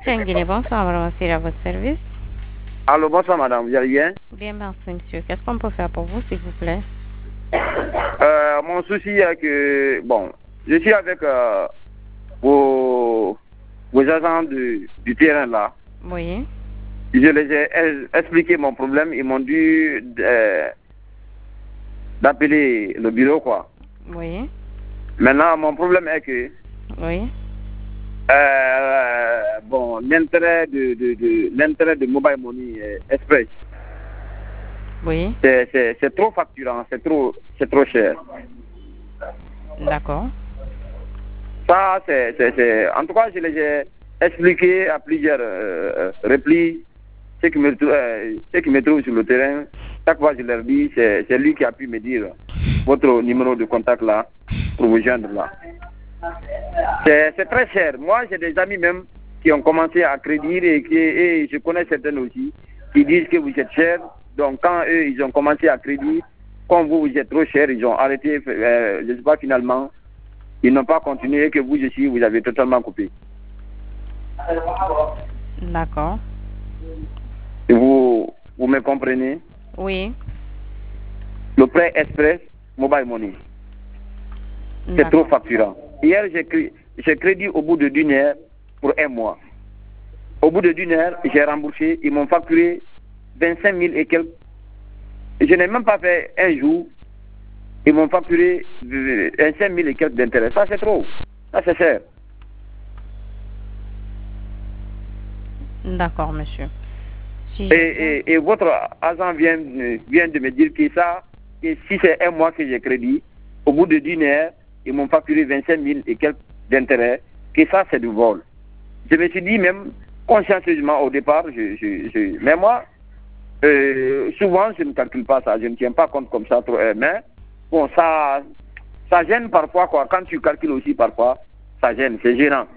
Tianguini, bonsoir, madame, c'est à votre service. Allô, bonsoir madame, vous allez bien? Bien, merci monsieur. Qu'est-ce qu'on peut faire pour vous, s'il vous plaît? Mon souci est que, bon, je suis avec vos agents du terrain là. Oui. Je les ai expliqué mon problème, ils m'ont dit d'appeler le bureau quoi. Oui. Maintenant, mon problème est que, Oui. bon, l'intérêt de Mobile Money Express, Oui. c'est trop facturant, c'est trop cher. D'accord. Ça, en tout cas, je les ai expliqué à plusieurs replies, ce qui me trouve sur le terrain. Chaque fois, je leur dis, c'est lui qui a pu me dire votre numéro de contact là, pour vous joindre là. C'est très cher. Moi, j'ai des amis même qui ont commencé à crédit et je connais certains aussi qui disent que vous êtes cher. Donc, quand eux, ils ont commencé à crédit, comme vous êtes trop cher, ils ont arrêté, je ne sais pas, finalement, ils n'ont pas continué, que vous aussi, vous avez totalement coupé. D'accord. Vous me comprenez? Oui. Le prêt express, Mobile Money, c'est trop facturant. Hier, j'ai crédit au bout de 1 heure pour 1 mois. Au bout de 1 heure, j'ai remboursé, ils m'ont facturé 25 000 et quelques. Je n'ai même pas fait un jour. Ils m'ont facturé 25 000 et quelques d'intérêt. Ça, c'est trop. Ça, c'est cher. D'accord, monsieur. Et votre agent vient de me dire que ça, que si c'est 1 mois que j'ai crédit, au bout de 1 heure, ils m'ont facturé 25 000 et quelques d'intérêt, que ça, c'est du vol. Je me suis dit même, consciencieusement au départ, mais moi, souvent, je ne calcule pas ça, je ne tiens pas compte comme ça, mais bon, ça gêne parfois, quoi. Quand tu calcules aussi parfois, ça gêne, c'est gênant.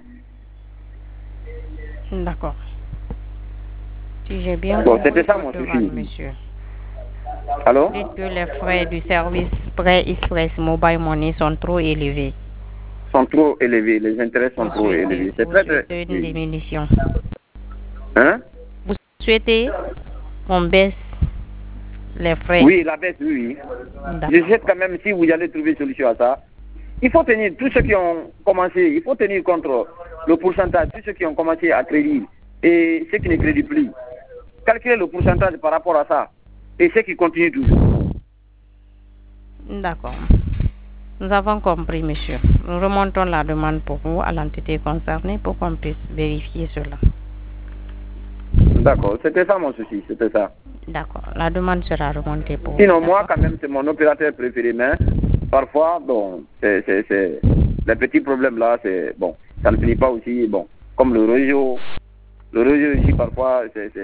D'accord. Si j'ai bien bon, compris, c'était ça mon souci. monsieur. Allô? Dites que les frais du service prêt express Mobile Money sont trop élevés. Sont trop élevés, les intérêts sont trop élevés. C'est très souhaitez une diminution. Hein? Vous souhaitez qu'on baisse les frais? Oui, la baisse, oui. Je sais quand même, si vous allez trouver solution à ça, il faut tenir, tous ceux qui ont commencé, il faut tenir compte le pourcentage, tous ceux qui ont commencé à crédit et ceux qui ne créditent plus. Calculer le pourcentage par rapport à ça et ceux qui continuent toujours. D'accord. Nous avons compris, monsieur. Nous remontons la demande pour vous à l'entité concernée pour qu'on puisse vérifier cela. D'accord, c'était ça mon souci, c'était ça. D'accord, la demande sera remontée pour vous. Sinon, moi, quand même, c'est mon opérateur préféré, mais parfois, bon, c'est les petits problèmes là, c'est bon, ça ne finit pas aussi, bon, comme le réseau ici, parfois,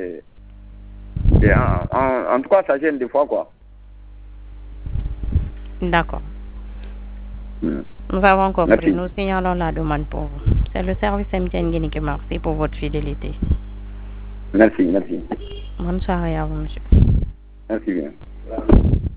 en tout cas, ça gêne des fois, quoi. D'accord. Nous avons compris. Merci. Nous signalons la demande pour vous. C'est le service MTN Guinée qui merci pour votre fidélité. Merci, merci. Bonne soirée à vous, monsieur. Merci bien.